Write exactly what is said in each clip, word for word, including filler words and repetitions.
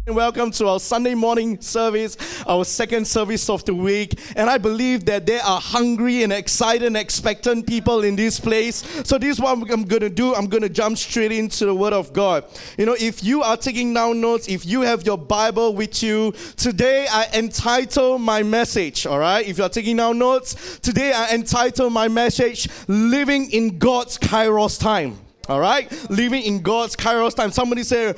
Welcome to our Sunday morning service, our second service of the week. And I believe that there are hungry and excited and expectant people in this place. So this is what I'm going to do. I'm going to jump straight into the Word of God. You know, if you are taking down notes, if you have your Bible with you, today I entitle my message, all right? If you're taking down notes, today I entitle my message, Living in God's Kairos Time. All right? Living in God's Kairos Time. Somebody say,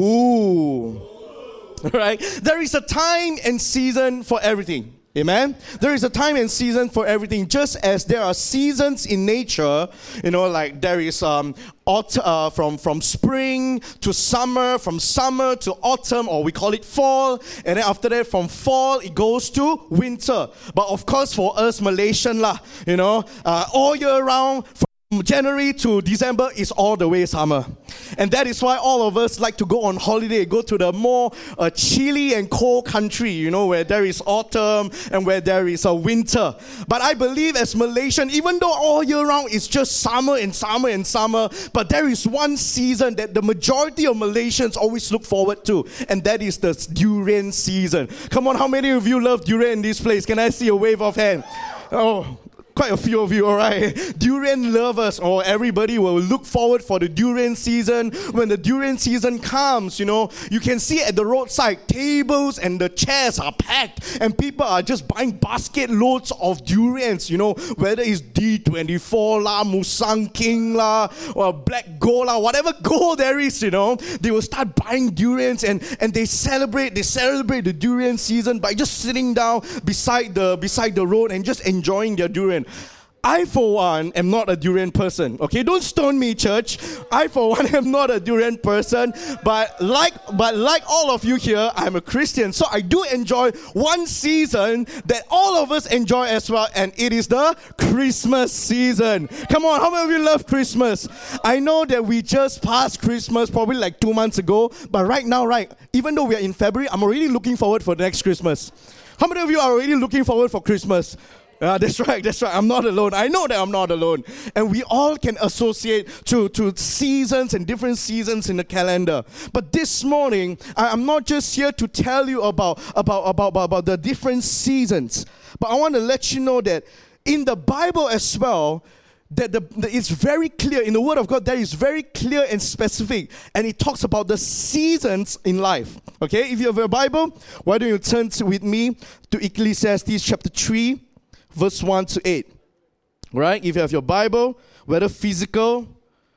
ooh. Right? There is a time and season for everything. Amen? There is a time and season for everything. Just as there are seasons in nature, you know, like there is um, aut- uh, from, from spring to summer, from summer to autumn, or we call it fall. And then after that, from fall, it goes to winter. But of course, for us Malaysian, lah, you know, uh, all year round, from January to December is all the way summer. And that is why all of us like to go on holiday, go to the more uh, chilly and cold country, you know, where there is autumn and where there is a winter. But I believe as Malaysian, even though all year round it's just summer and summer and summer, but there is one season that the majority of Malaysians always look forward to, and that is the durian season. Come on, how many of you love durian in this place? Can I see a wave of hand? Oh, quite a few of you, all right? Durian lovers, or everybody will look forward for the durian season. When the durian season comes, you know, you can see at the roadside, tables and the chairs are packed, and people are just buying basket loads of durians, you know, whether it's D twenty-four lah, Musang King lah, or Black Gold lah, whatever gold there is, you know, they will start buying durians, and, and they celebrate, they celebrate the durian season by just sitting down beside the, beside the road and just enjoying their durian. I, for one, am not a durian person. Okay, don't stone me, church. I, for one, am not a durian person. But like, but like all of you here, I'm a Christian. So I do enjoy one season that all of us enjoy as well, and it is the Christmas season. Come on, how many of you love Christmas? I know that we just passed Christmas probably like two months ago, but right now, right, even though we are in February, I'm already looking forward for the next Christmas. How many of you are already looking forward for Christmas? Uh, that's right, that's right. I'm not alone. I know that I'm not alone. And we all can associate to, to seasons and different seasons in the calendar. But this morning, I, I'm not just here to tell you about, about, about, about, about the different seasons. But I want to let you know that in the Bible as well, that the, the, it's very clear, in the Word of God, that is very clear and specific. And it talks about the seasons in life. Okay, if you have a Bible, why don't you turn to, with me to Ecclesiastes chapter three. Verse one to eight. Right? If you have your Bible, whether physical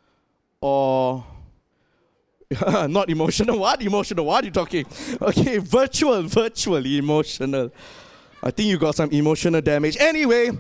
or not emotional. What? Emotional. What are you talking? Okay, virtual, virtually emotional. I think you got some emotional damage. Anyway,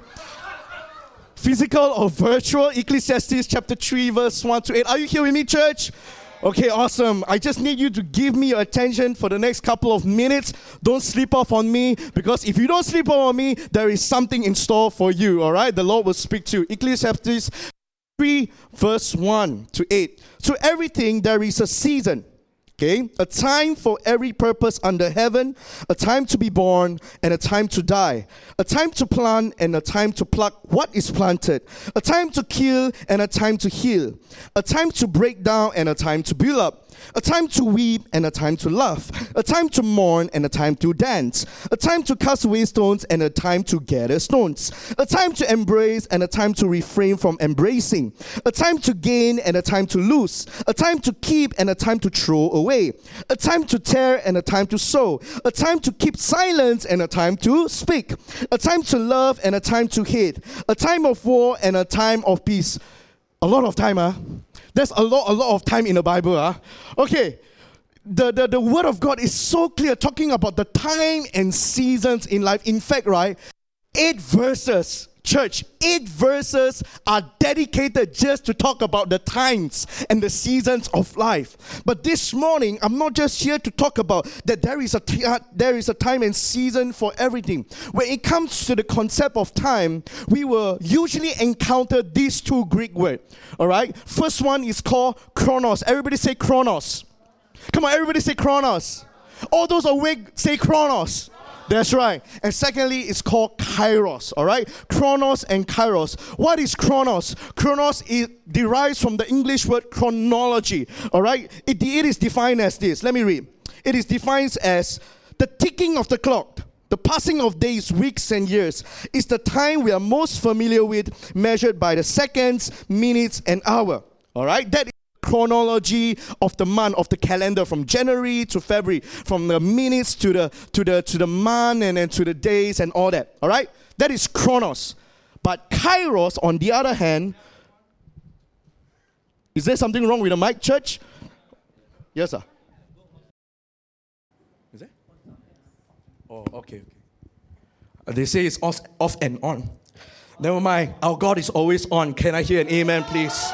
physical or virtual, Ecclesiastes chapter three, verse one to eight. Are you here with me, church? Okay, awesome. I just need you to give me your attention for the next couple of minutes. Don't sleep off on me, because if you don't sleep off on me, there is something in store for you, all right? The Lord will speak to you. Ecclesiastes three, verse one to eight. To everything there is a season, okay? A time for every purpose under heaven, a time to be born and a time to die, a time to plant and a time to pluck what is planted, a time to kill and a time to heal, a time to break down and a time to build up, a time to weep and a time to laugh, a time to mourn and a time to dance, a time to cast away stones and a time to gather stones, a time to embrace and a time to refrain from embracing, a time to gain and a time to lose, a time to keep and a time to throw away, a time to tear and a time to sow, a time to keep silence and a time to speak, a time to love and a time to hate, a time of war and a time of peace. A lot of time, huh? There's a lot, a lot of time in the Bible, huh? Okay, the, the, the Word of God is so clear, talking about the time and seasons in life. In fact, right, eight verses, church, eight verses are dedicated just to talk about the times and the seasons of life. But this morning, I'm not just here to talk about that there is a t- uh, there is a time and season for everything. When it comes to the concept of time, we will usually encounter these two Greek words. All right, first one is called chronos. Everybody say chronos. Come on, everybody say chronos. All those awake say chronos. That's right. And secondly, it's called kairos, all right? Chronos and kairos. What is chronos? Chronos is, derives from the English word chronology, all right? It, it is defined as this. Let me read. it is defined as the ticking of the clock. The passing of days, weeks, and years is the time we are most familiar with, measured by the seconds, minutes, and hour. All right? That is the chronology of the month, of the calendar, from January to February, from the minutes to the to the to the month and then to the days and all that. All right? That is chronos. But kairos, on the other hand, is there something wrong with the mic, church? Yes, sir. Is it? Oh, okay, okay. Uh, They say it's off, off and on. Never mind. Our God is always on. Can I hear an amen, please?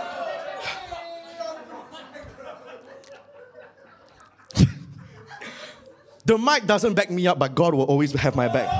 The mic doesn't back me up, but God will always have my back.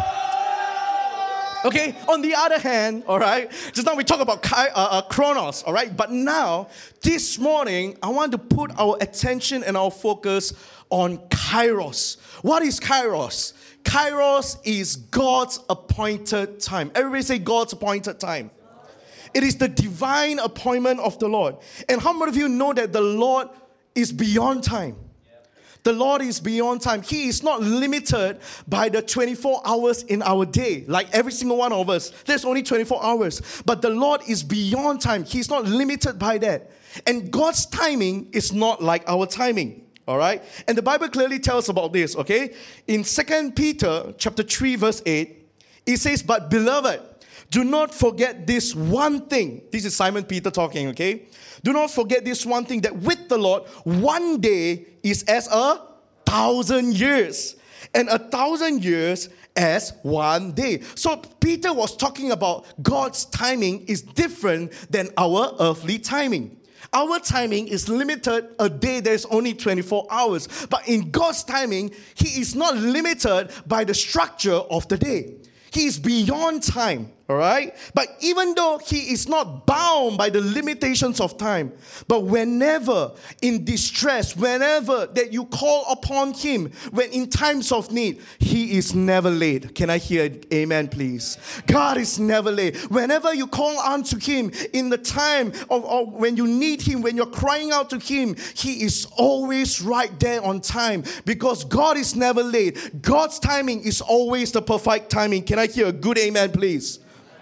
Okay, on the other hand, all right, just now we talk about Kai, uh, uh, chronos, all right, but now, this morning, I want to put our attention and our focus on kairos. What is kairos? Kairos is God's appointed time. Everybody say God's appointed time. It is the divine appointment of the Lord. And how many of you know that the Lord is beyond time? The Lord is beyond time. He is not limited by the twenty-four hours in our day, like every single one of us. There's only twenty-four hours. But the Lord is beyond time. He's not limited by that. And God's timing is not like our timing. All right? And the Bible clearly tells about this, okay? In Second Peter chapter three, verse eight, it says, "But beloved, do not forget this one thing." This is Simon Peter talking, okay? "Do not forget this one thing, that with the Lord, one day is as a thousand years, and a thousand years as one day." So Peter was talking about God's timing is different than our earthly timing. Our timing is limited. A day, there's only twenty-four hours. But in God's timing, He is not limited by the structure of the day. He is beyond time, all right? But even though He is not bound by the limitations of time, but whenever in distress, whenever that you call upon Him, when in times of need, He is never late. Can I hear amen, please? God is never late. Whenever you call unto Him in the time of, of when you need Him, when you're crying out to Him, He is always right there on time, because God is never late. God's timing is always the perfect timing. Can I hear a good amen, please?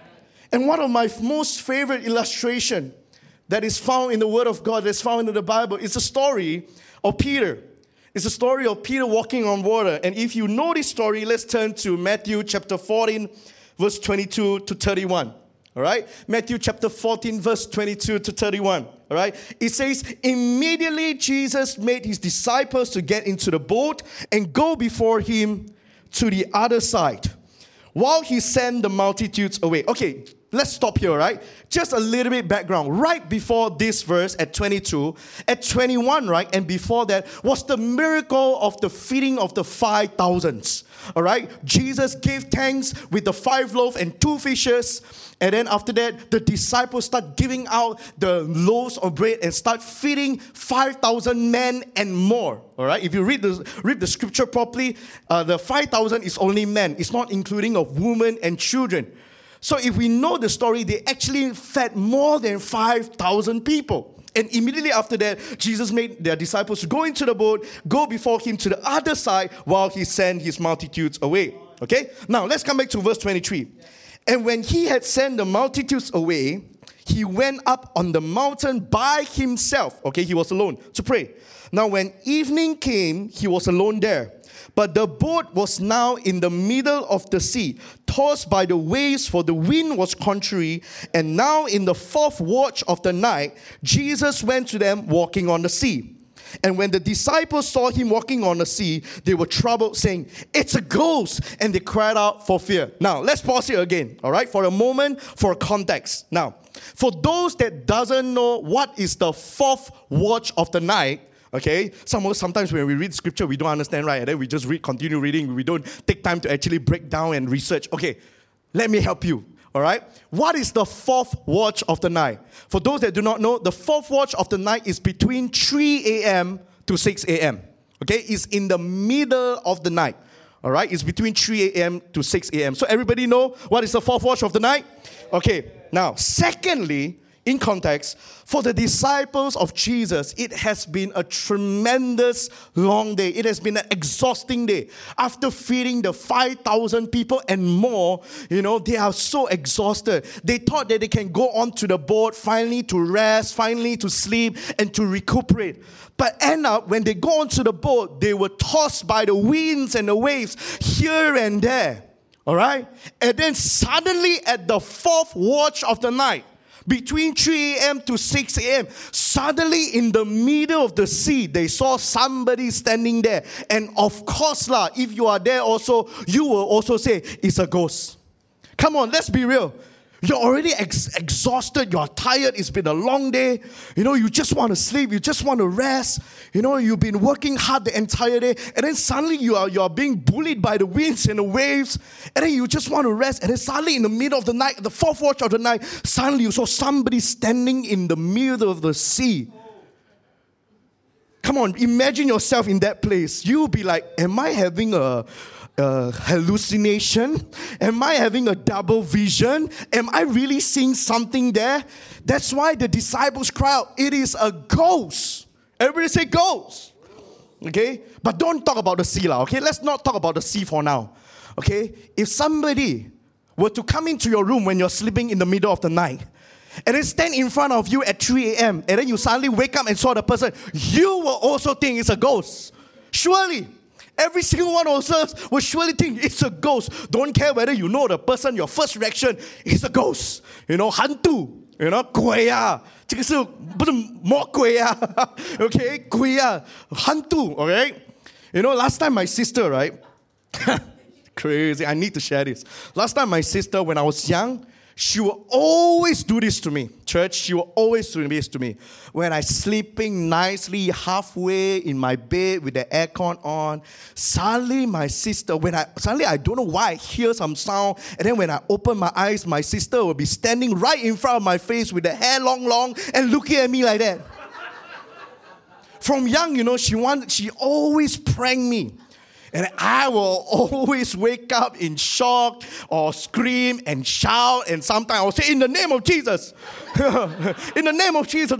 And one of my most favorite illustration that is found in the Word of God, that's found in the Bible, is a story of Peter. It's a story of Peter walking on water. And if you know this story, let's turn to Matthew chapter fourteen, verse twenty-two to thirty-one. All right? Matthew chapter fourteen, verse twenty-two to thirty-one. All right? It says, "Immediately Jesus made His disciples to get into the boat and go before Him to the other side, while He sent the multitudes away." Okay, let's stop here, right? Just a little bit background. Right before this verse at twenty-two, at twenty-one, right, and before that was the miracle of the feeding of the five thousands. All right? Jesus gave thanks with the five loaves and two fishes. And then after that, the disciples start giving out the loaves of bread and start feeding five thousand men and more. All right? If you read the, read the scripture properly, uh, the five thousand is only men. It's not including of women and children. So if we know the story, they actually fed more than five thousand people. And immediately after that, Jesus made their disciples to go into the boat, go before Him to the other side while He sent His multitudes away. Okay? Now, let's come back to verse twenty-three. "And when He had sent the multitudes away, He went up on the mountain by Himself." Okay, He was alone to pray. "Now, when evening came, He was alone there. But the boat was now in the middle of the sea, tossed by the waves, for the wind was contrary. And now in the fourth watch of the night, Jesus went to them walking on the sea. And when the disciples saw Him walking on the sea, they were troubled, saying, 'It's a ghost!' And they cried out for fear." Now, let's pause here again, all right, for a moment, for context. Now, for those that doesn't know what is the fourth watch of the night, okay, some, sometimes when we read scripture, we don't understand, right? And then we just read, continue reading. We don't take time to actually break down and research. Okay, let me help you, all right? What is the fourth watch of the night? For those that do not know, the fourth watch of the night is between three a.m. to six a.m., okay? It's in the middle of the night, all right? It's between three a.m. to six a.m. So everybody know what is the fourth watch of the night? Okay, now, secondly, In context, for the disciples of Jesus, it has been a tremendous long day. It has been an exhausting day. After feeding the five thousand people and more, you know, they are so exhausted. They thought that they can go onto the boat finally to rest, finally to sleep, and to recuperate. But end up, when they go onto the boat, they were tossed by the winds and the waves here and there. All right? And then suddenly at the fourth watch of the night, between three a.m. to six a.m., suddenly in the middle of the sea, they saw somebody standing there. And of course, lah, if you are there also, you will also say, it's a ghost. Come on, let's be real. You're already ex- exhausted. You're tired. It's been a long day. You know, you just want to sleep. You just want to rest. You know, you've been working hard the entire day. And then suddenly you are, you are being bullied by the winds and the waves. And then you just want to rest. And then suddenly in the middle of the night, the fourth watch of the night, suddenly you saw somebody standing in the middle of the sea. Come on, imagine yourself in that place. You'll be like, am I having a... Uh, hallucination? Am I having a double vision? Am I really seeing something there? That's why the disciples cry out, it is a ghost. Everybody say ghost. Okay? But don't talk about the sea, lah. Okay? Let's not talk about the sea for now. Okay? If somebody were to come into your room when you're sleeping in the middle of the night, and then stand in front of you at three a.m., and then you suddenly wake up and saw the person, you will also think it's a ghost. Surely. Every single one of us will surely think it's a ghost. Don't care whether you know the person, your first reaction is a ghost. You know, hantu. You know, 鬼啊。这个是不是魔鬼啊 Okay, 鬼啊 hantu, okay? You know, last time my sister, right? Crazy, I need to share this. Last time my sister, when I was young, she will always do this to me. Church, she will always do this to me. When I'm sleeping nicely halfway in my bed with the aircon on, suddenly my sister, when I suddenly I don't know why I hear some sound, and then when I open my eyes, my sister will be standing right in front of my face with the hair long, long, and looking at me like that. From young, you know, she want, she always prank me. And I will always wake up in shock or scream and shout. And sometimes I will say, in the name of Jesus. In the name of Jesus.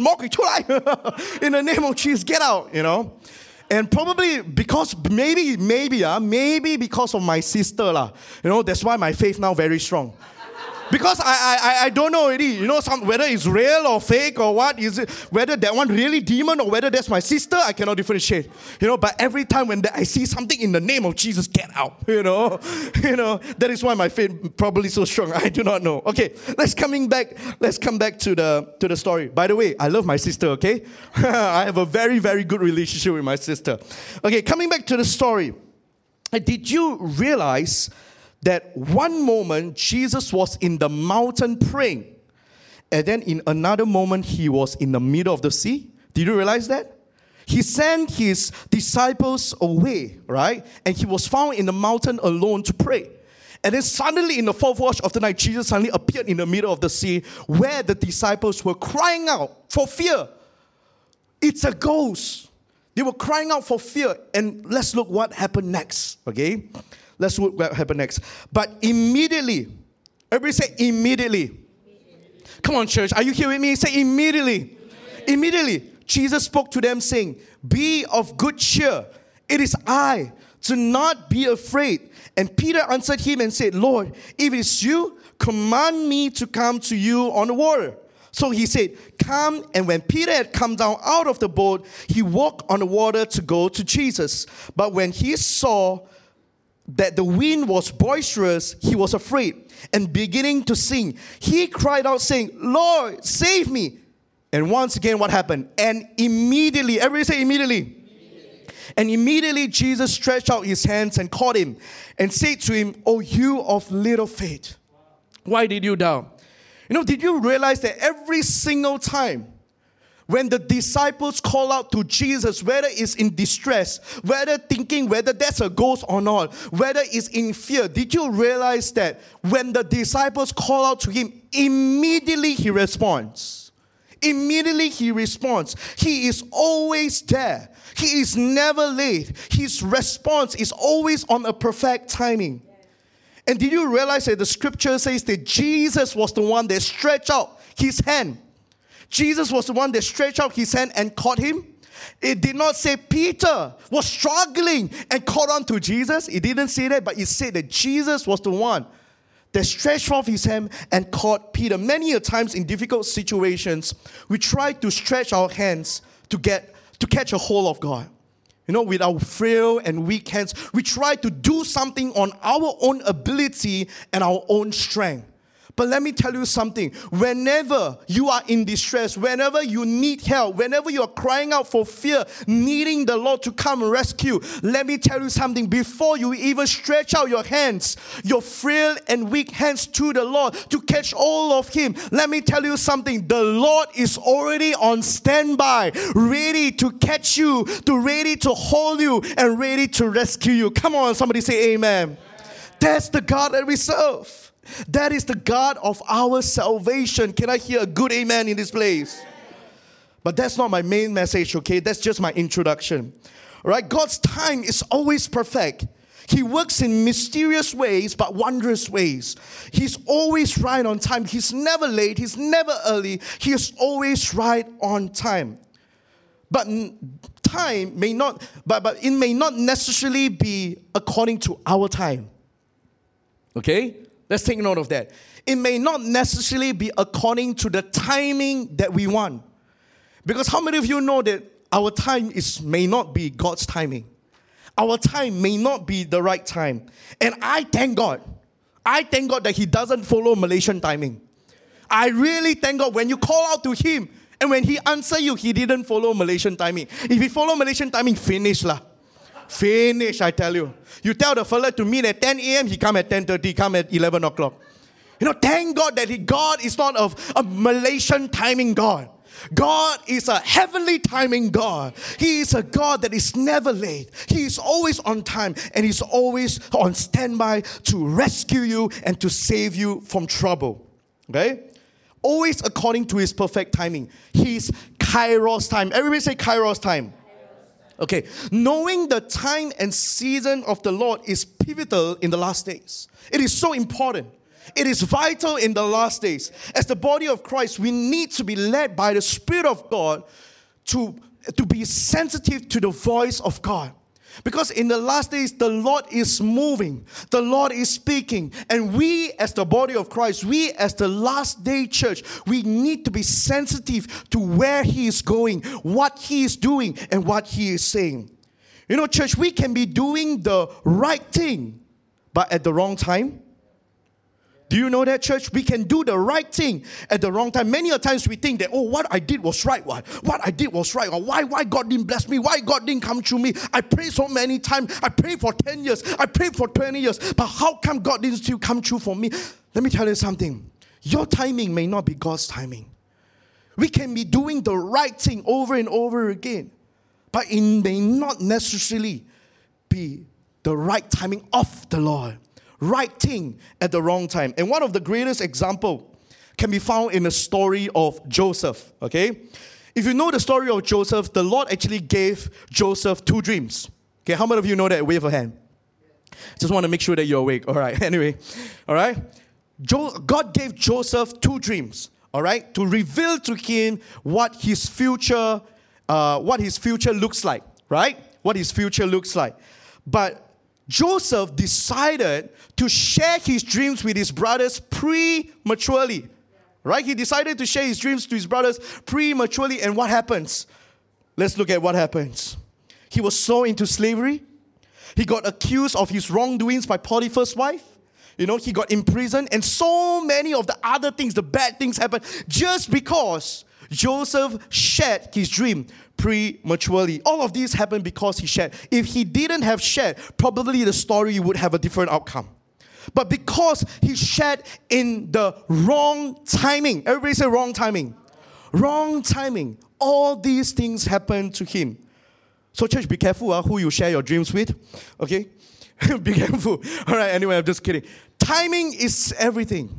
In the name of Jesus, get out, you know. And probably because, maybe, maybe, uh, maybe because of my sister, lah. You know, that's why my faith now very strong. Because I, I I don't know already, you know, some, whether it's real or fake or what, is it, whether that one really demon or whether that's my sister, I cannot differentiate. You know, but every time when I see something in the name of Jesus, get out, you know. You know, that is why my faith probably so strong. I do not know. Okay, let's coming back, let's come back to the to the story. By the way, I love my sister, okay? I have a very, very good relationship with my sister. Okay, coming back to the story. Did you realize that one moment Jesus was in the mountain praying, and then in another moment he was in the middle of the sea? Did you realize that? He sent his disciples away, right? And he was found in the mountain alone to pray. And then suddenly in the fourth watch of the night, Jesus suddenly appeared in the middle of the sea where the disciples were crying out for fear. It's a ghost. They were crying out for fear. And let's look what happened next, okay? Let's look what happened next. But immediately, everybody say immediately. immediately. Come on, church. Are you here with me? Say immediately. Immediately. Immediately, Jesus spoke to them saying, be of good cheer. It is I. Do not be afraid. And Peter answered him and said, Lord, if it is you, command me to come to you on the water. So he said, come. And when Peter had come down out of the boat, he walked on the water to go to Jesus. But when he saw that the wind was boisterous, he was afraid, and beginning to sink, he cried out saying, Lord, save me. And once again, what happened? And immediately, everybody say immediately. immediately. And immediately Jesus stretched out his hands and caught him and said to him, O you of little faith, why did you doubt? You know, did you realize that every single time when the disciples call out to Jesus, whether it's in distress, whether thinking whether that's a ghost or not, whether it's in fear, did you realize that when the disciples call out to him, immediately he responds? Immediately he responds. He is always there. He is never late. His response is always on a perfect timing. And did you realize that the scripture says that Jesus was the one that stretched out his hand Jesus was the one that stretched out his hand and caught him. It did not say Peter was struggling and caught on to Jesus. It didn't say that, but it said that Jesus was the one that stretched forth his hand and caught Peter. Many a times in difficult situations, we try to stretch our hands to get to catch a hold of God. You know, with our frail and weak hands, we try to do something on our own ability and our own strength. But let me tell you something. Whenever you are in distress, whenever you need help, whenever you are crying out for fear, needing the Lord to come and rescue, let me tell you something. Before you even stretch out your hands, your frail and weak hands to the Lord to catch all of Him, let me tell you something. The Lord is already on standby, ready to catch you, to ready to hold you, and ready to rescue you. Come on, somebody say amen. Amen. That's the God that we serve. That is the God of our salvation. Can I hear a good amen in this place? But that's not my main message, okay? That's just my introduction. All right? God's time is always perfect. He works in mysterious ways, but wondrous ways. He's always right on time. He's never late. He's never early. He is always right on time. But time may not, but, but it may not necessarily be according to our time. Okay? Let's take note of that. It may not necessarily be according to the timing that we want. Because how many of you know that our time is may not be God's timing? Our time may not be the right time. And I thank God. I thank God that He doesn't follow Malaysian timing. I really thank God when you call out to Him and when He answers you, He didn't follow Malaysian timing. If He follow Malaysian timing, finish lah. Finish, I tell you. You tell the fella to meet at ten a.m., he come at ten thirty, come at eleven o'clock. You know, thank God that he, God is not a, a Malaysian timing God. God is a heavenly timing God. He is a God that is never late. He is always on time and He's always on standby to rescue you and to save you from trouble. Okay? Always according to His perfect timing. His Kairos time. Everybody say Kairos time. Okay, knowing the time and season of the Lord is pivotal in the last days. It is so important. It is vital in the last days. As the body of Christ, we need to be led by the Spirit of God to, to be sensitive to the voice of God. Because in the last days, the Lord is moving. The Lord is speaking. And we as the body of Christ, we as the last day church, we need to be sensitive to where He is going, what He is doing, and what He is saying. You know, church, we can be doing the right thing, but at the wrong time. Do you know that, church? We can do the right thing at the wrong time. Many a times we think that, oh, what I did was right. What, what I did was right. Or why, why God didn't bless me? Why God didn't come through me? I prayed so many times. I prayed for ten years. I prayed for twenty years. But how come God didn't still come through for me? Let me tell you something. Your timing may not be God's timing. We can be doing the right thing over and over again. But it may not necessarily be the right timing of the Lord. Right thing at the wrong time. And one of the greatest examples can be found in the story of Joseph. Okay? If you know the story of Joseph, the Lord actually gave Joseph two dreams. Okay, how many of you know that? Wave a hand. Just want to make sure that you're awake. All right, anyway. All right? Jo- God gave Joseph two dreams. All right? To reveal to him what his future, uh, what his future looks like. Right? What his future looks like. But Joseph decided to share his dreams with his brothers prematurely. Right? He decided to share his dreams to his brothers prematurely. And what happens? Let's look at what happens. He was sold into slavery. He got accused of his wrongdoings by Potiphar's wife. You know, he got imprisoned. And so many of the other things, the bad things happened just because Joseph shared his dream prematurely. All of these happened because he shared. If he didn't have shared, probably the story would have a different outcome. But because he shared in the wrong timing, everybody say wrong timing. Wrong timing. All these things happened to him. So church, be careful uh, who you share your dreams with. Okay? Be careful. All right, anyway, I'm just kidding. Timing is everything.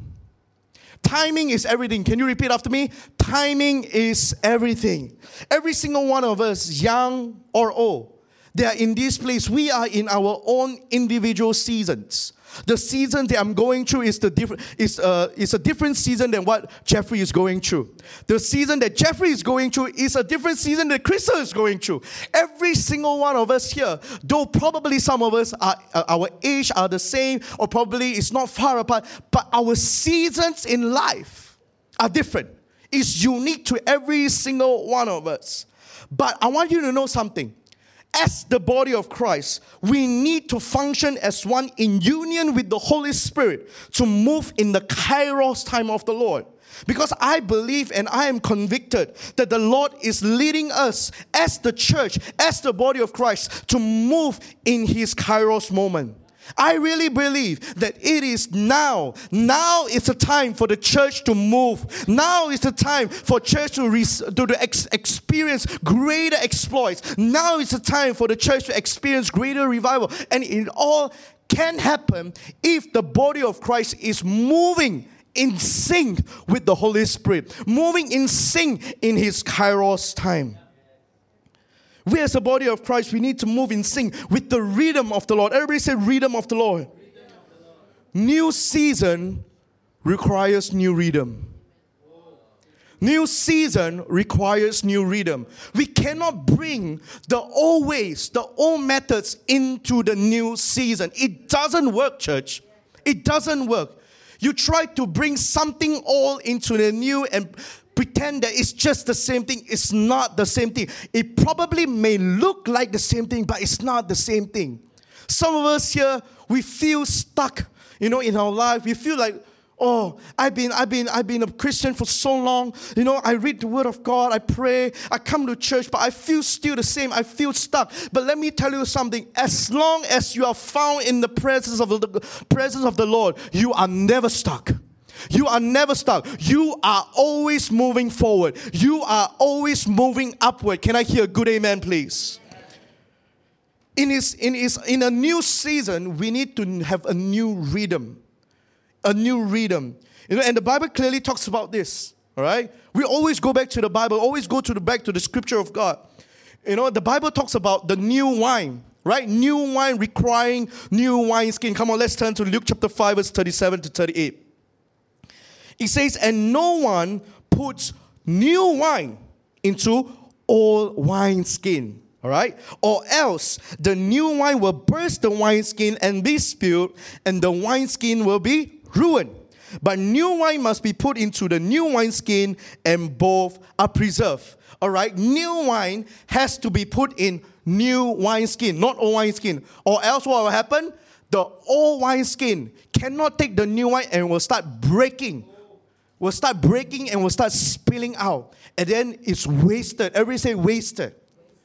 Timing is everything. Can you repeat after me? Timing is everything. Every single one of us, young or old, they are in this place. We are in our own individual seasons. The season that I'm going through is the different is uh is a different season than what Jeffrey is going through. The season that Jeffrey is going through is a different season that Crystal is going through. Every single one of us here, though probably some of us are uh, our age are the same, or probably it's not far apart, but our seasons in life are different. It's unique to every single one of us. But I want you to know something. As the body of Christ, we need to function as one in union with the Holy Spirit to move in the Kairos time of the Lord. Because I believe and I am convicted that the Lord is leading us as the church, as the body of Christ, to move in His Kairos moment. I really believe that it is now. Now is the time for the church to move. Now is the time for church to, re- to, to ex- experience greater exploits. Now is the time for the church to experience greater revival. And it all can happen if the body of Christ is moving in sync with the Holy Spirit. Moving in sync in His Kairos time. We as a body of Christ, we need to move in sync with the rhythm of the Lord. Everybody say rhythm of the Lord. Rhythm of the Lord. New season requires new rhythm. New season requires new rhythm. We cannot bring the old ways, the old methods into the new season. It doesn't work, church. It doesn't work. You try to bring something old into the new and pretend that it's just the same thing. It's not the same thing. It probably may look like the same thing, but it's not the same thing. Some of us here, we feel stuck, you know, in our life. We feel like, oh, I've been, I've been, I've been a Christian for so long. You know, I read the Word of God, I pray, I come to church, but I feel still the same. I feel stuck. But let me tell you something. As long as you are found in the presence of the presence of the Lord, you are never stuck. You are never stuck. You are always moving forward. You are always moving upward. Can I hear a good amen, please? In his, in his, in a new season, we need to have a new rhythm. A new rhythm. You know, and the Bible clearly talks about this. All right? We always go back to the Bible, always go to the back to the scripture of God. You know, the Bible talks about the new wine. Right? New wine requiring new wineskin. Come on, let's turn to Luke chapter five, verse thirty-seven to thirty-eight. It says, and no one puts new wine into old wineskin. All right? Or else the new wine will burst the wineskin and be spilled, and the wineskin will be ruined. But new wine must be put into the new wineskin, and both are preserved. All right? New wine has to be put in new wineskin, not old wineskin. Or else what will happen? The old wineskin cannot take the new wine and will start breaking. Will start breaking and will start spilling out. And then it's wasted. Everybody say wasted.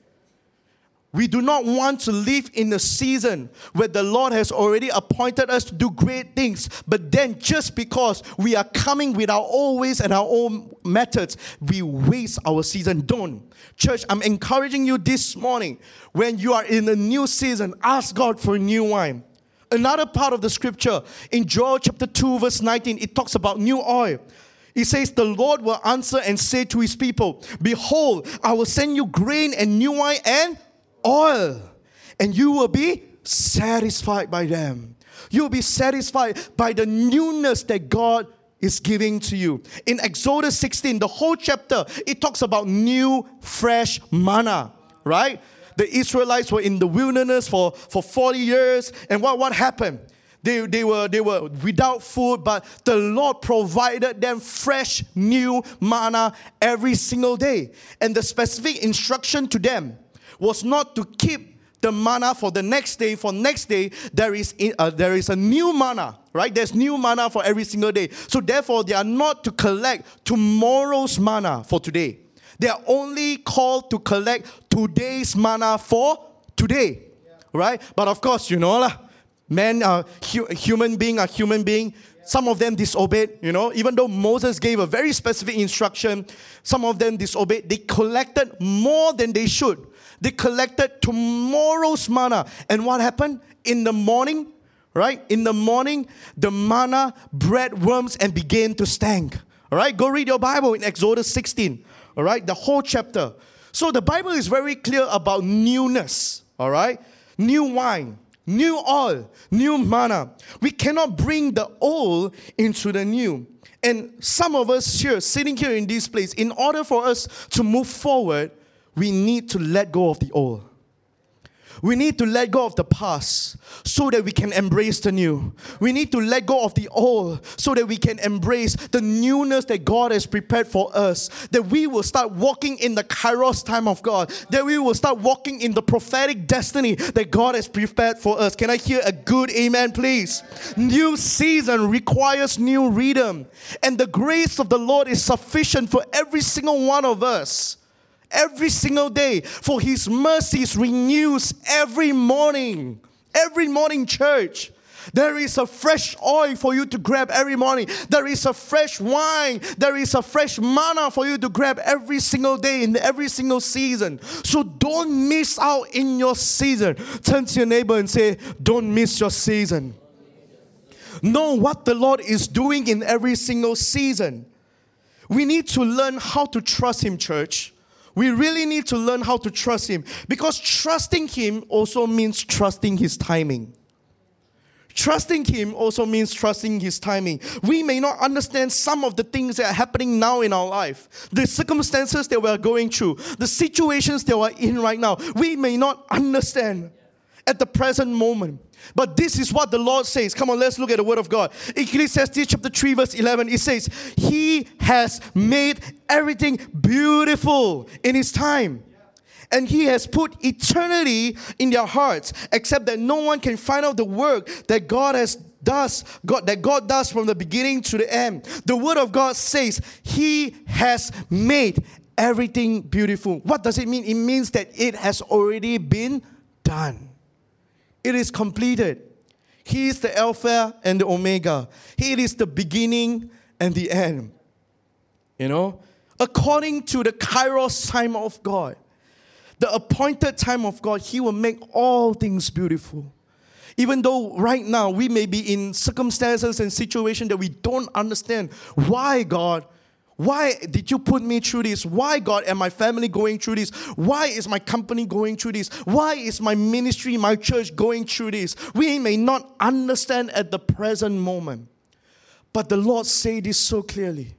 We do not want to live in a season where the Lord has already appointed us to do great things. But then just because we are coming with our own ways and our own methods, we waste our season. Don't. Church, I'm encouraging you this morning. When you are in a new season, ask God for new wine. Another part of the scripture, in Joel chapter two, verse nineteen, it talks about new oil. It says, the Lord will answer and say to His people, behold, I will send you grain and new wine and oil, and you will be satisfied by them. You will be satisfied by the newness that God is giving to you. In Exodus sixteen, the whole chapter, it talks about new, fresh manna, right? The Israelites were in the wilderness for, for forty years, and what, what happened? They, they, were, they were without food, but the Lord provided them fresh, new manna every single day. And the specific instruction to them was not to keep the manna for the next day. For next day, there is, uh, there is a new manna, right? There's new manna for every single day. So therefore, they are not to collect tomorrow's manna for today. They are only called to collect today's manna for today, yeah. Right? But of course, you know, lah, men are hu- human being are human being. Yeah. Some of them disobeyed, you know. Even though Moses gave a very specific instruction, some of them disobeyed. They collected more than they should. They collected tomorrow's manna. And what happened? In the morning, right? In the morning, the manna bred worms and began to stank. All right? Go read your Bible in Exodus sixteen. All right? The whole chapter. So the Bible is very clear about newness. All right? New wine, new oil, new manna. We cannot bring the old into the new. And some of us here, sitting here in this place, in order for us to move forward, we need to let go of the old. We need to let go of the past so that we can embrace the new. We need to let go of the old so that we can embrace the newness that God has prepared for us. That we will start walking in the Kairos time of God. That we will start walking in the prophetic destiny that God has prepared for us. Can I hear a good amen, please? New season requires new rhythm. And the grace of the Lord is sufficient for every single one of us. Every single day, for His mercies renews every morning. Every morning, church. There is a fresh oil for you to grab every morning. There is a fresh wine. There is a fresh manna for you to grab every single day in every single season. So don't miss out in your season. Turn to your neighbor and say, don't miss your season. Know what the Lord is doing in every single season. We need to learn how to trust Him, church. We really need to learn how to trust Him, because trusting Him also means trusting His timing. Trusting Him also means trusting His timing. We may not understand some of the things that are happening now in our life, the circumstances that we are going through, the situations that we're in right now. We may not understand at the present moment. But this is what the Lord says. Come on, let's look at the Word of God. Ecclesiastes chapter three verse eleven. It says, He has made everything beautiful in His time. And He has put eternity in their hearts, except that no one can find out the work that God has does, God, that God does from the beginning to the end. The Word of God says, He has made everything beautiful. What does it mean? It means that it has already been done. It is completed. He is the Alpha and the Omega. He is the beginning and the end. You know, according to the Kairos time of God, the appointed time of God, He will make all things beautiful. Even though right now we may be in circumstances and situations that we don't understand. Why, God? Why did you put me through this? Why, God, am my family going through this? Why is my company going through this? Why is my ministry, my church going through this? We may not understand at the present moment. But the Lord said this so clearly.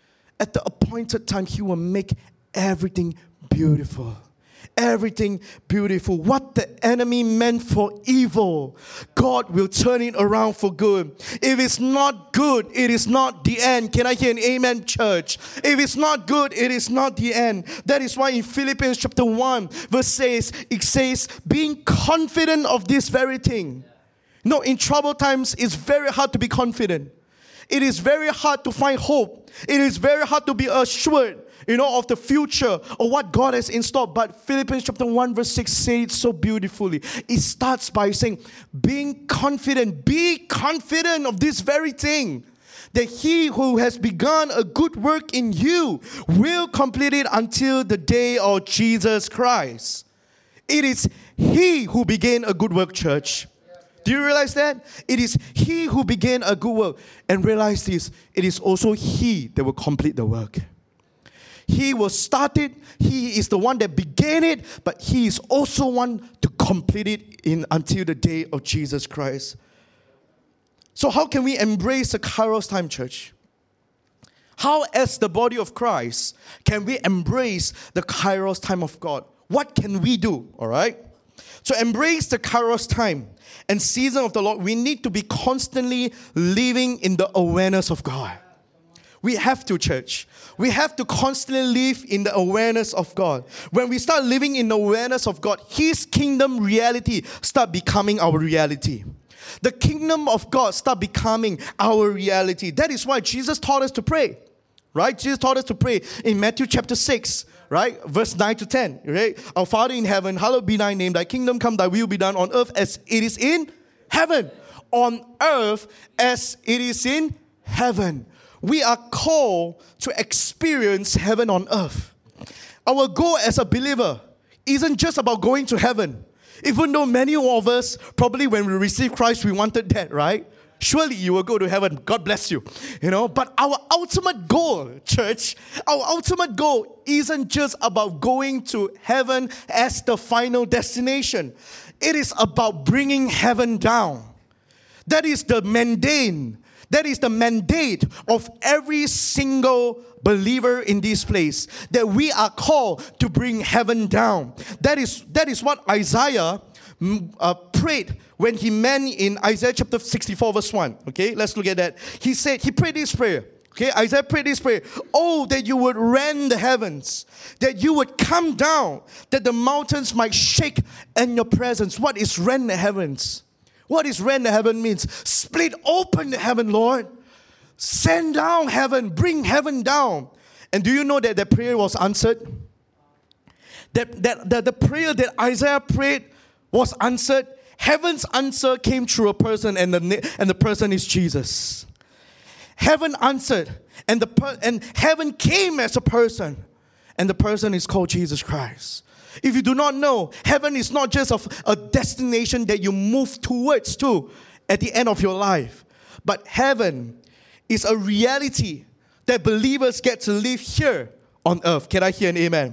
At the appointed time, He will make everything beautiful. Everything beautiful. What the enemy meant for evil, God will turn it around for good. If it's not good, it is not the end. Can I hear an amen, church? If it's not good, it is not the end. That is why in Philippians chapter one, verse says, it says, being confident of this very thing. No, in troubled times, it's very hard to be confident. It is very hard to find hope. It is very hard to be assured, you know, of the future or what God has in store. But Philippians chapter one verse six says it so beautifully. It starts by saying, being confident, be confident of this very thing, that He who has begun a good work in you will complete it until the day of Jesus Christ. It is He who began a good work, church. Do you realize that? It is He who began a good work. And realize this, it is also He that will complete the work. He will start it. He is the one that began it, but He is also one to complete it in until the day of Jesus Christ. So how can we embrace the Kairos time, church? How, as the body of Christ, can we embrace the Kairos time of God? What can we do? All right? To embrace the Kairos time and season of the Lord, we need to be constantly living in the awareness of God. We have to, church. We have to constantly live in the awareness of God. When we start living in the awareness of God, His kingdom reality start becoming our reality. The kingdom of God start becoming our reality. That is why Jesus taught us to pray. Right? Jesus taught us to pray in Matthew chapter six. Right? Verse nine to ten. Right? Our Father in heaven, hallowed be thy name. Thy kingdom come, thy will be done on earth as it is in heaven. On earth as it is in heaven. We are called to experience heaven on earth. Our goal as a believer isn't just about going to heaven. Even though many of us, probably when we received Christ, we wanted that, right? surely you will go to heaven. God bless you. You know, but our ultimate goal, church, our ultimate goal isn't just about going to heaven as the final destination. It is about bringing heaven down. That is the mandate. That is the mandate of every single believer in this place, that we are called to bring heaven down. That is, that is what Isaiah uh, prayed when he meant in Isaiah chapter sixty-four verse one. Okay, let's look at that. He said, he prayed this prayer. Okay, Isaiah prayed this prayer. Oh, that you would rend the heavens, that you would come down, that the mountains might shake in your presence. What is rend the heavens? What is rend the heaven means? Split open the heaven, Lord. Send down heaven. Bring heaven down. And do you know that the prayer was answered? That, that, that the prayer that Isaiah prayed was answered. Heaven's answer came through a person, and the, and the person is Jesus. Heaven answered, and, the per, and heaven came as a person, and the person is called Jesus Christ. If you do not know, heaven is not just a, a destination that you move towards to at the end of your life. But heaven is a reality that believers get to live here on earth. Can I hear an amen?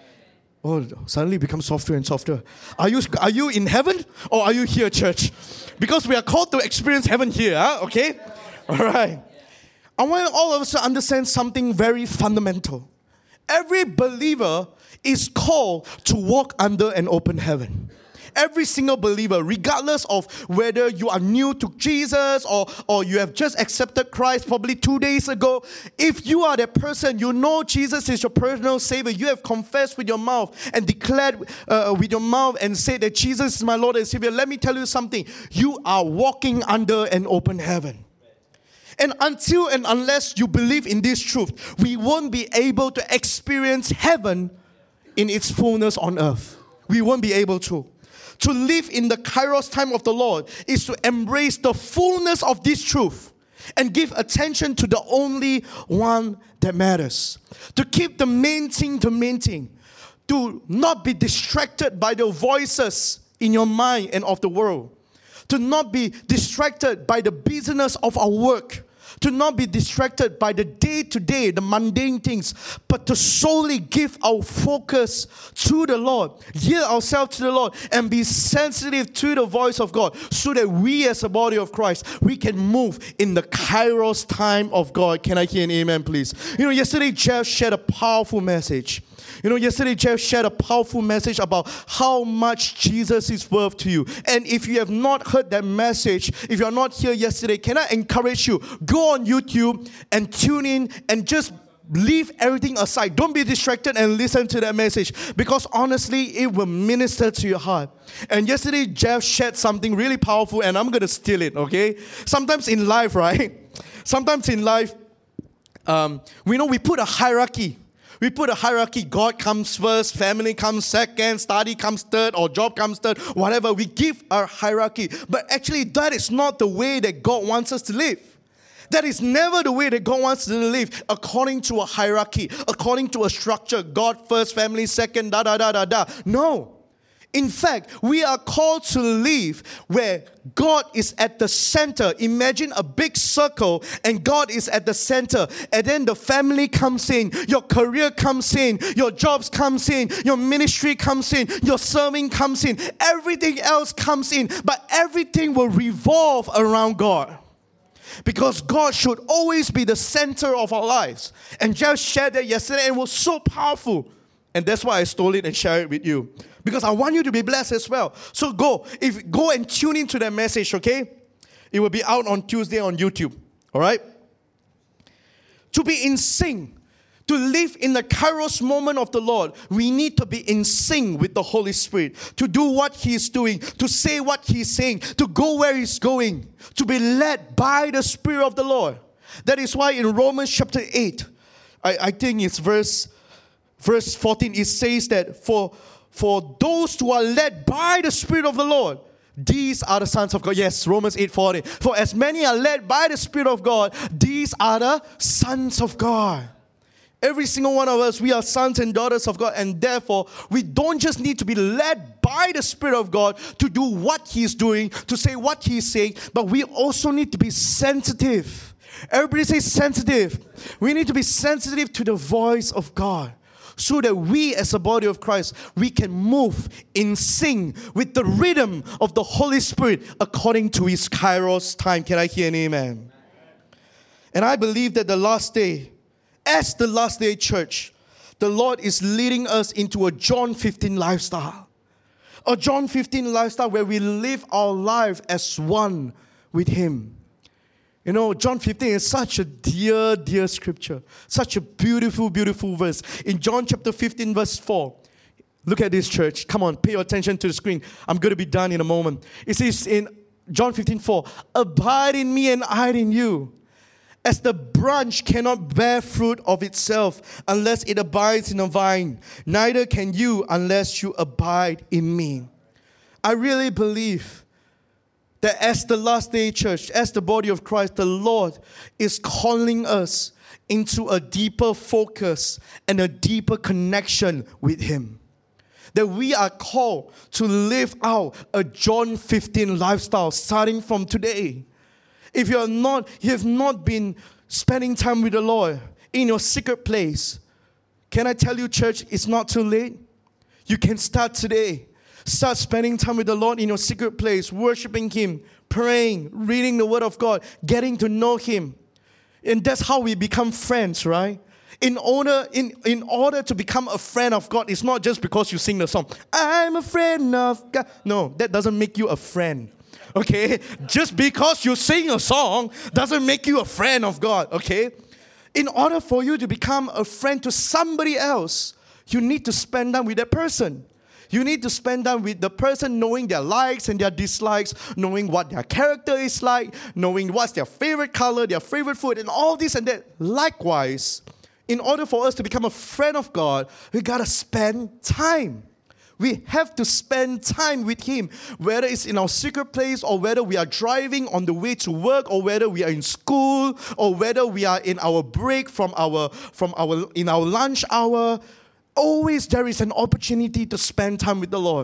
Amen. Oh, suddenly it becomes softer and softer. Are you, are you in heaven or are you here, church? Because we are called to experience heaven here, huh? Okay? All right. I want all of us to understand something very fundamental. Every believer is called to walk under an open heaven. Every single believer, regardless of whether you are new to Jesus or, or you have just accepted Christ probably two days ago, if you are that person, you know Jesus is your personal Savior, you have confessed with your mouth and declared uh, with your mouth and said that Jesus is my Lord and Savior, let me tell you something, you are walking under an open heaven. And until and unless you believe in this truth, we won't be able to experience heaven in its fullness on earth. We won't be able to. To live in the Kairos time of the Lord is to embrace the fullness of this truth and give attention to the only one that matters. To keep the main thing the main thing. To not be distracted by the voices in your mind and of the world. To not be distracted by the busyness of our work. To not be distracted by the day-to-day, the mundane things, but to solely give our focus to the Lord, yield ourselves to the Lord, and be sensitive to the voice of God, so that we as a body of Christ, we can move in the Kairos time of God. Can I hear an amen, please? You know, yesterday Jeff shared a powerful message. You know, yesterday Jeff shared a powerful message about how much Jesus is worth to you. And if you have not heard that message, if you are not here yesterday, can I encourage you, go on YouTube and tune in and just leave everything aside. Don't be distracted and listen to that message, because honestly, it will minister to your heart. And yesterday Jeff shared something really powerful, and I'm going to steal it, okay? Sometimes in life, right? Sometimes in life, um, we know we put a hierarchy. We put a hierarchy. God comes first, family comes second, study comes third, or job comes third, whatever. We give our hierarchy. But actually, that is not the way that God wants us to live. That is never the way that God wants us to live, according to a hierarchy, according to a structure. God first, family second, da da da da da. No. In fact, we are called to live where God is at the center. Imagine a big circle and God is at the center. And then the family comes in, your career comes in, your jobs comes in, your ministry comes in, your serving comes in. Everything else comes in, but everything will revolve around God. Because God should always be the center of our lives. And Jeff shared that yesterday and it was so powerful. And that's why I stole it and shared it with you. Because I want you to be blessed as well. So go, if go and tune into that message, okay? It will be out on Tuesday on YouTube. All right? To be in sync, to live in the Kairos moment of the Lord, we need to be in sync with the Holy Spirit. To do what He is doing, to say what He is saying, to go where He's going, to be led by the Spirit of the Lord. That is why in Romans chapter eight, I, I think it's verse, verse fourteen, it says that for For those who are led by the Spirit of the Lord, these are the sons of God. Yes, Romans eight forty. For as many are led by the Spirit of God, these are the sons of God. Every single one of us, we are sons and daughters of God, and therefore, we don't just need to be led by the Spirit of God to do what He's doing, to say what He's saying, but we also need to be sensitive. Everybody say sensitive. We need to be sensitive to the voice of God, so that we as a body of Christ, we can move in sync with the rhythm of the Holy Spirit according to His Kairos time. Can I hear an amen? And I believe that the last day, as the last day church, the Lord is leading us into a John fifteen lifestyle. A John fifteen lifestyle where we live our life as one with Him. You know, John fifteen is such a dear, dear scripture. Such a beautiful, beautiful verse. In John chapter fifteen, verse four, look at this, church. Come on, pay your attention to the screen. I'm going to be done in a moment. It says in John fifteen four, abide in me and I in you. As the branch cannot bear fruit of itself unless it abides in the vine, neither can you unless you abide in me. I really believe that as the last day church, as the body of Christ, the Lord is calling us into a deeper focus and a deeper connection with Him. That we are called to live out a John fifteen lifestyle starting from today. If you are not, you have not been spending time with the Lord in your secret place, can I tell you, church, it's not too late. You can start today. Start spending time with the Lord in your secret place, worshiping Him, praying, reading the Word of God, getting to know Him. And that's how we become friends, right? In order, in, in order to become a friend of God, it's not just because you sing the song, I'm a friend of God. No, that doesn't make you a friend. Okay, just because you sing a song doesn't make you a friend of God, okay? In order for you to become a friend to somebody else, you need to spend time with that person. You need to spend time with the person, knowing their likes and their dislikes, knowing what their character is like, knowing what's their favorite color, their favorite food, and all this and that. Likewise, in order for us to become a friend of God, we gotta spend time. We have to spend time with Him, whether it's in our secret place or whether we are driving on the way to work or whether we are in school or whether we are in our break from our from our in our lunch hour. Always there is an opportunity to spend time with the Lord.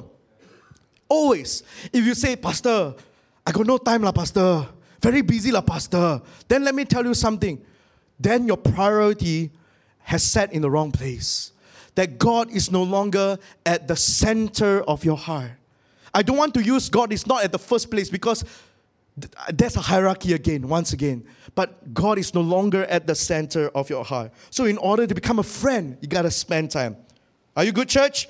Always. If you say, Pastor, I got no time lah, Pastor. Very busy lah, Pastor. Then let me tell you something. Then your priority has set in the wrong place. That God is no longer at the center of your heart. I don't want to use God is not at the first place because that's a hierarchy again, once again. But God is no longer at the center of your heart. So in order to become a friend, you got to spend time. Are you good, church?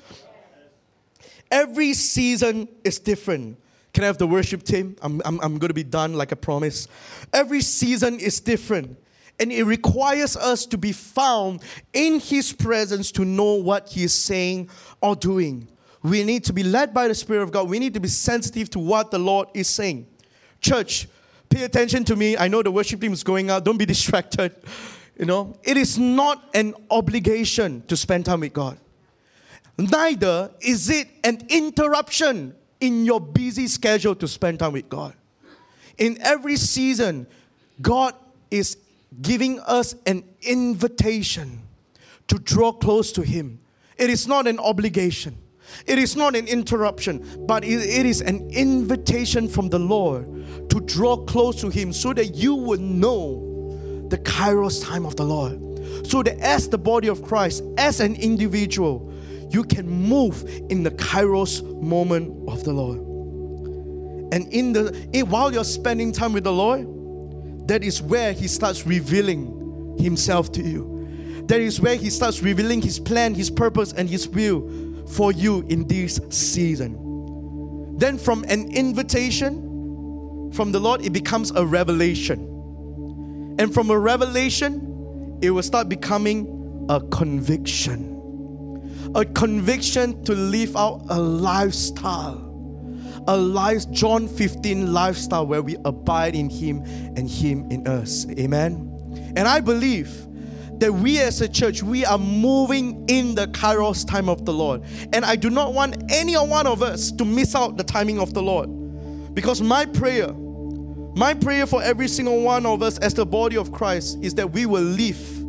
Every season is different. Can I have the worship team? I'm, I'm, I'm going to be done like I promised. Every season is different. And it requires us to be found in His presence to know what He is saying or doing. We need to be led by the Spirit of God. We need to be sensitive to what the Lord is saying. Church, pay attention to me. I know the worship team is going out. Don't be distracted. You know, it is not an obligation to spend time with God. Neither is it an interruption in your busy schedule to spend time with God. In every season, God is giving us an invitation to draw close to Him. It is not an obligation. It is not an interruption, but it, it is an invitation from the Lord to draw close to Him so that you would know the Kairos time of the Lord. So that as the body of Christ, as an individual, you can move in the Kairos moment of the Lord. And in the in, while you're spending time with the Lord, that is where He starts revealing Himself to you. That is where He starts revealing His plan, His purpose, and His will for you in this season. Then from an invitation from the Lord, it becomes a revelation. And from a revelation, it will start becoming a conviction. A conviction to live out a lifestyle. A life, John fifteen lifestyle where we abide in Him and Him in us. Amen. And I believe that we as a church, we are moving in the Kairos time of the Lord. And I do not want any one of us to miss out the timing of the Lord. Because my prayer, my prayer for every single one of us as the body of Christ is that we will live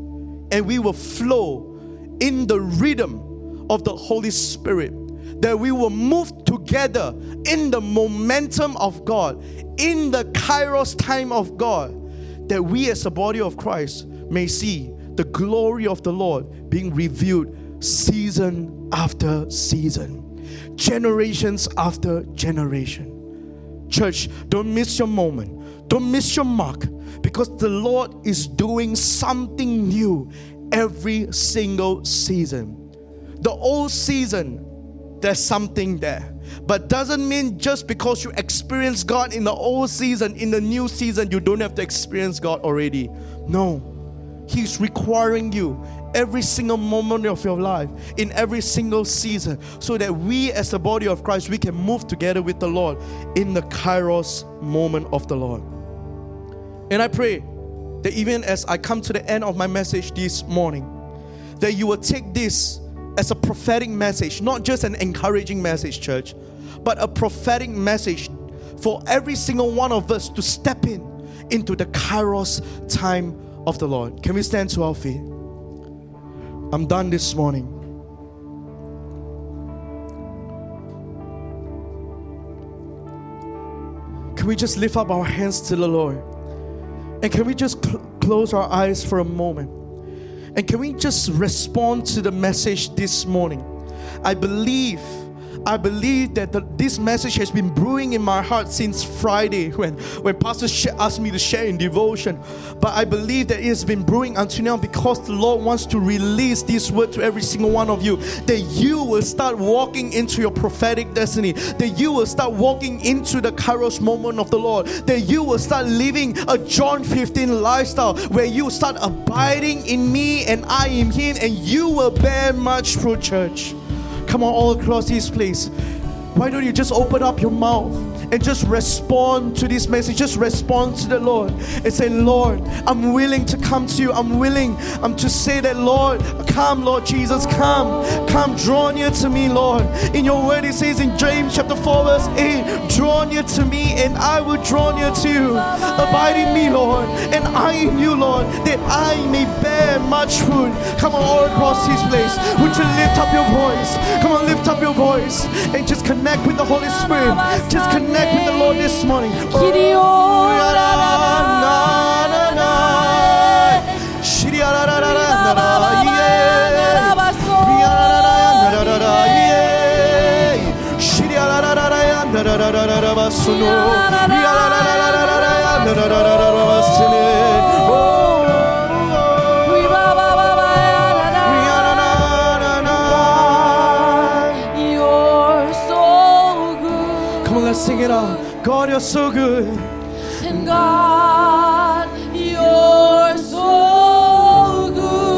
and we will flow in the rhythm of the Holy Spirit. That we will move together in the momentum of God, in the Kairos time of God, that we as a body of Christ may see the glory of the Lord being revealed season after season, generations after generation. Church, don't miss your moment. Don't miss your mark, because the Lord is doing something new every single season. The old season, there's something there. But doesn't mean just because you experience God in the old season, in the new season, you don't have to experience God already. No. He's requiring you every single moment of your life, in every single season, so that we as the body of Christ, we can move together with the Lord in the Kairos moment of the Lord. And I pray that even as I come to the end of my message this morning, that you will take this as a prophetic message, not just an encouraging message, church, but a prophetic message for every single one of us to step in into the Kairos time of the Lord. Can we stand to our feet? I'm done this morning. Can we just lift up our hands to the Lord? And can we just cl- close our eyes for a moment? And can we just respond to the message this morning? I believe, I believe that the, this message has been brewing in my heart since Friday when, when Pastor sh- asked me to share in devotion. But I believe that it has been brewing until now because the Lord wants to release this word to every single one of you. That you will start walking into your prophetic destiny. That you will start walking into the Kairos moment of the Lord. That you will start living a John fifteen lifestyle where you start abiding in me and I in Him, and you will bear much fruit, church. Come on, all across this place. Why don't you just open up your mouth and just respond to this message? Just respond to the Lord and say, Lord, I'm willing to come to you. I'm willing um, to say that, Lord, come, Lord Jesus, come. Come, draw near to me, Lord. In your word it says in James chapter four verse eight, draw near to me and I will draw near to you. Abide in me, Lord, and I in you, Lord, that I may bear much fruit. Come on, all across this place. Would you lift up your voice? Come on, lift up your voice and just connect with the Holy Spirit. Just connect with the Lord this morning. Sing it out. God, you're so good. And God, you're so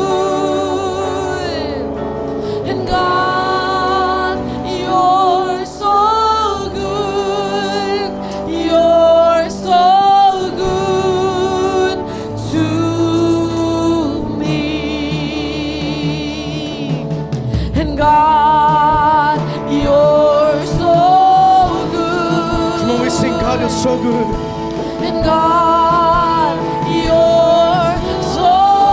good. And God, you're so good. You're so good to me. And God, you're so God, you're so good. And God, you're so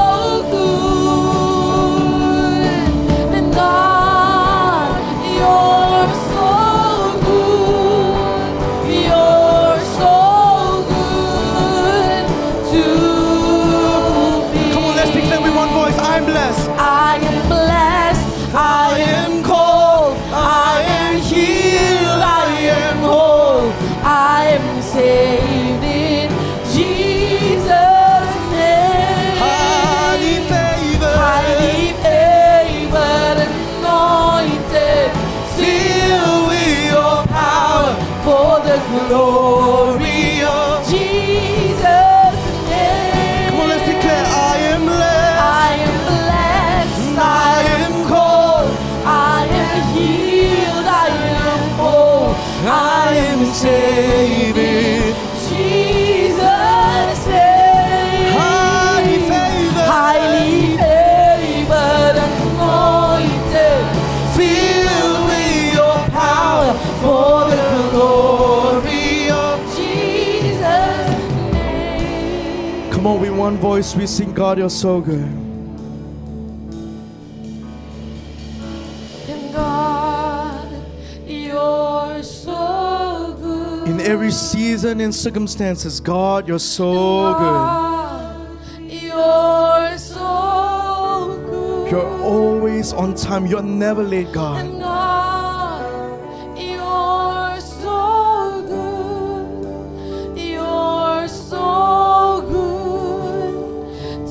good. And God, you're so good. You're so good to me. Come on, let's declare with one voice. I am blessed. I am blessed. I am called. I am healed. I am whole. I am saved in Jesus' name. Highly favored, highly favored, anointed, filled with your power for the glory of Jesus' name. Come on, let's declare, I am blessed. I am blessed. I am called. I am healed. I am whole. I am saved in Jesus' name. Highly favored, highly favored, anointed, filled with your power for the glory of Jesus' name. Come on, with one voice we sing, God, you're so good. every season and circumstances, God, you're so good. God, you're so good. You're always on time. You're never late, God. And God, you're so good. You're so good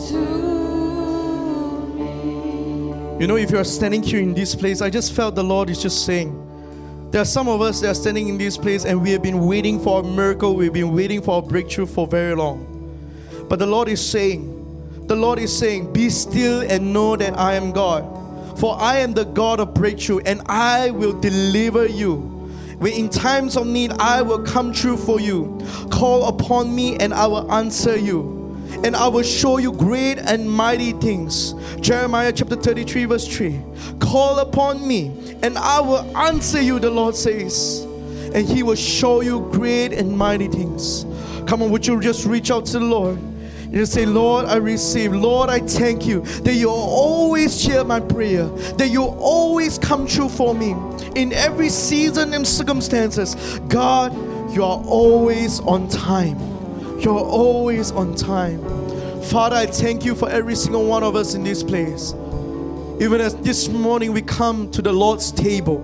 to me. You know, if you're standing here in this place, I just felt the Lord is just saying, there are some of us that are standing in this place and we have been waiting for a miracle. We've been waiting for a breakthrough for very long. But the Lord is saying, the Lord is saying, be still and know that I am God. For I am the God of breakthrough and I will deliver you. When in times of need, I will come true for you. Call upon me and I will answer you. And I will show you great and mighty things. Jeremiah chapter thirty-three verse three. Call upon me and I will answer you, the Lord says. And He will show you great and mighty things. Come on, would you just reach out to the Lord? You just say, Lord, I receive. Lord, I thank you that you always hear my prayer. That you always come true for me. In every season and circumstances, God, you are always on time. You're always on time. Father, I thank you for every single one of us in this place. Even as this morning we come to the Lord's table.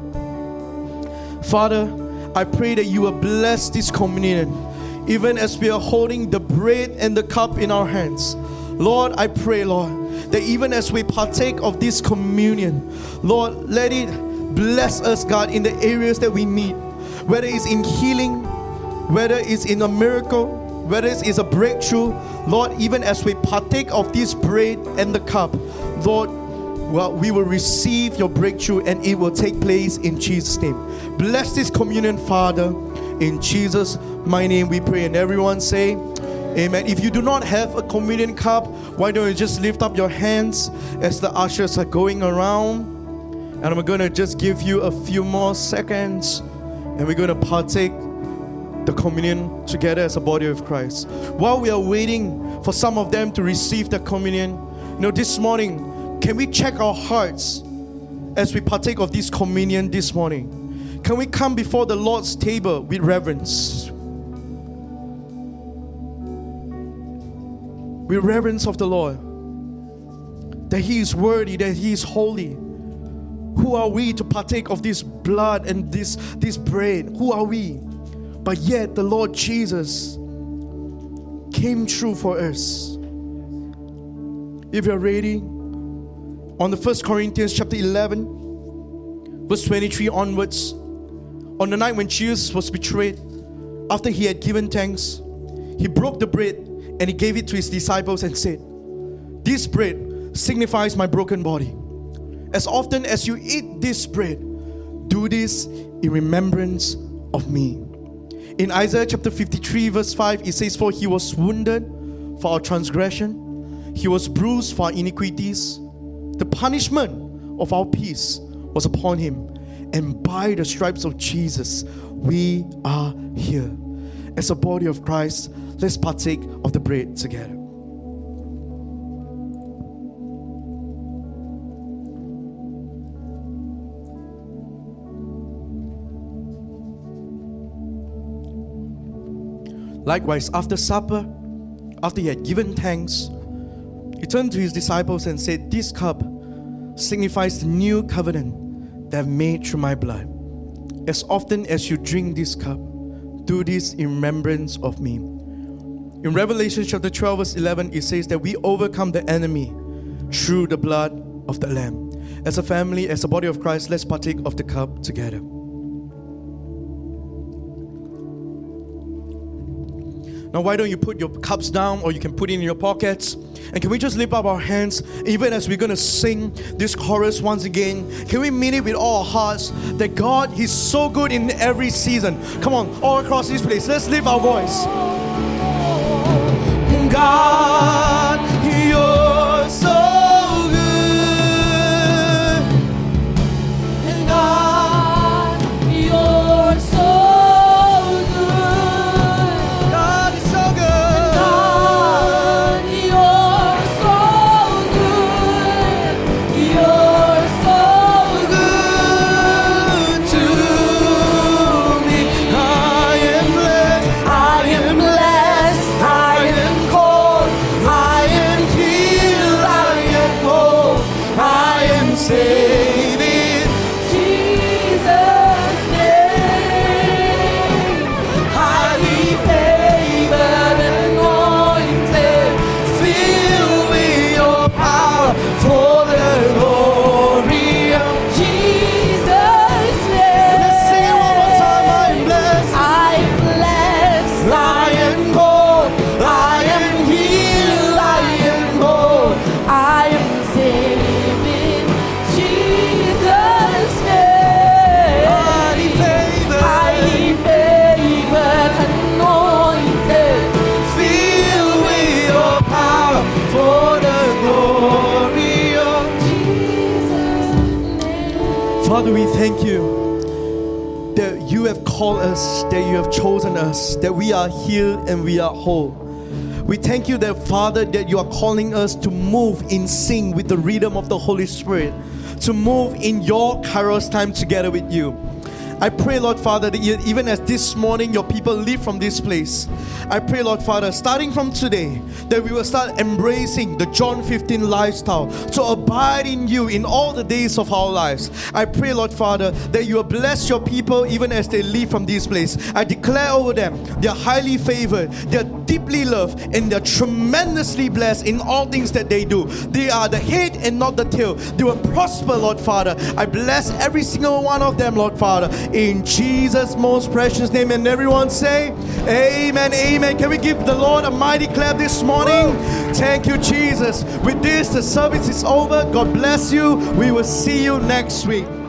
Father, I pray that you will bless this communion. Even as we are holding the bread and the cup in our hands. Lord, I pray, Lord, that even as we partake of this communion, Lord, let it bless us, God, in the areas that we need. Whether it's in healing, whether it's in a miracle, whether it's a breakthrough, Lord, even as we partake of this bread and the cup, Lord, well, we will receive your breakthrough and it will take place in Jesus' name. Bless this communion, Father. In Jesus' my name we pray. And everyone say, amen. If you do not have a communion cup, why don't you just lift up your hands as the ushers are going around. And I'm going to just give you a few more seconds. And we're going to partake the communion together as a body of Christ. While we are waiting for some of them to receive the communion, you know, this morning, can we check our hearts as we partake of this communion this morning? Can we come before the Lord's table with reverence? With reverence of the Lord. That He is worthy, that He is holy. Who are we to partake of this blood and this, this bread? Who are we? But yet the Lord Jesus came through for us. If you're ready, on the First Corinthians chapter eleven, verse twenty-three onwards, on the night when Jesus was betrayed, after He had given thanks, He broke the bread and He gave it to His disciples and said, this bread signifies my broken body. As often as you eat this bread, do this in remembrance of me. In Isaiah chapter fifty-three verse five, it says, for He was wounded for our transgression, He was bruised for our iniquities. The punishment of our peace was upon Him, and by the stripes of Jesus, we are here. As a body of Christ, let's partake of the bread together. Likewise, after supper, after He had given thanks, He turned to His disciples and said, this cup signifies the new covenant that I've made through my blood. As often as you drink this cup, do this in remembrance of me. In Revelation chapter twelve verse eleven, it says that we overcome the enemy through the blood of the Lamb. As a family, as a body of Christ, let's partake of the cup together. Now, why don't you put your cups down, or you can put it in your pockets. And can we just lift up our hands, even as we're going to sing this chorus once again? Can we mean it with all our hearts that God, He's so good in every season? Come on, all across this place, let's lift our voice. God, You're so good. And God, You're so I am blessed. Father, we thank you that you have called us, that you have chosen us, that we are healed and we are whole. We thank you that, Father, that you are calling us to move in sync with the rhythm of the Holy Spirit, to move in your Kairos time together with you. I pray, Lord Father, that you, even as this morning your people leave from this place, I pray, Lord Father, starting from today, that we will start embracing the John fifteen lifestyle, to abide in you in all the days of our lives. I pray, Lord Father, that you will bless your people even as they leave from this place. I declare over them, they are highly favored, they are deeply loved, and they are tremendously blessed in all things that they do. They are the head and not the tail. They will prosper, Lord Father. I bless every single one of them, Lord Father, in Jesus' most precious name. And everyone say, amen, amen. Can we give the Lord a mighty clap this morning? Thank you, Jesus. With this, the service is over. God bless you. We will see you next week.